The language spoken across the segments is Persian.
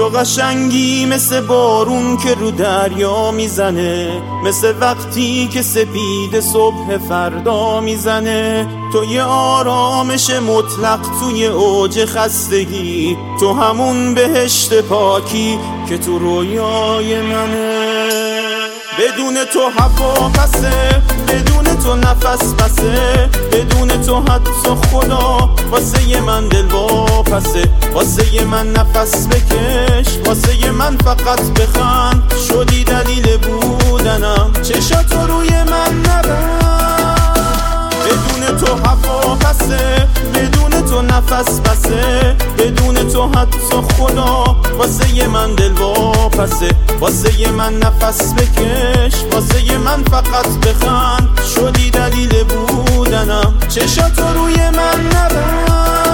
قشنگی مثل بارون که رو دریا میزنه، مثل وقتی که سپید صبح فردا میزنه. تو یه آرامش مطلق توی اوج خستگی، تو همون بهشت پاکی که تو رویای منه. بدون تو هوا پسه، بدون تو نفس بسه، بدون تو حتی خدا واسه من دل واپسه. واسه من نفس بکش، واسه من فقط بخند، شدی دلیل بودنم، چشاتو روی من نبند. بدون تو هوا پسه، بدون تو نفس بسه، بدون تو حتی خدا واسه من دل واپسه. واسه من نفس بکش، واسه من فقط بخند، شدی دلیل بودنم، چشاتو روی من نبند.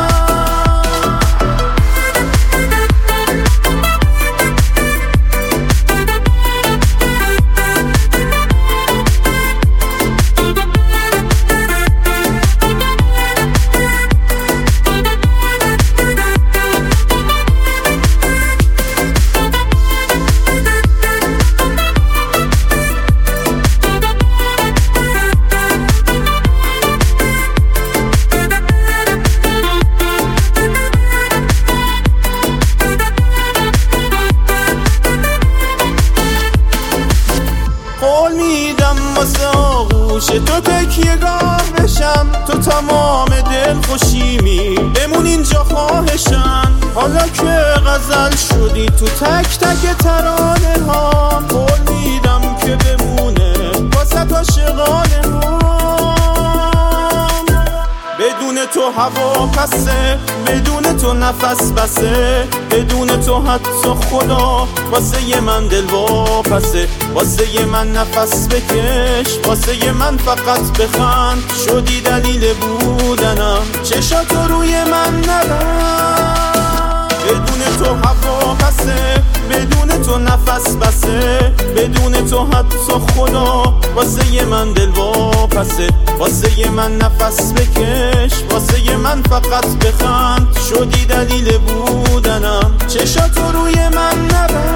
قول میدم واسه آغوش تو تکیه‌گاه بشم، تو تمام دل خوشیمی بمون اینجا خواهشم. حالا که غزل شدی تو تک تک ترانه ها، قول میدم که بمونه واسه عاشقانه ها. بدون تو هوا پسه، بدون تو نفس بسه، بدون تو حتی خدا واسه من دل واپسه. واسه من نفس بکش، واسه من فقط بخند، شدی دلیل بودنم، چشاتو روی من نبند. بدون تو هوا پسه، بدون تو نفس بسه، بدون تو حتی خدا واسه من دل واپسه. واسه من نفس بکش، واسه من فقط بخند، شدی دلیل بودنم، چشاتو روی من نبند.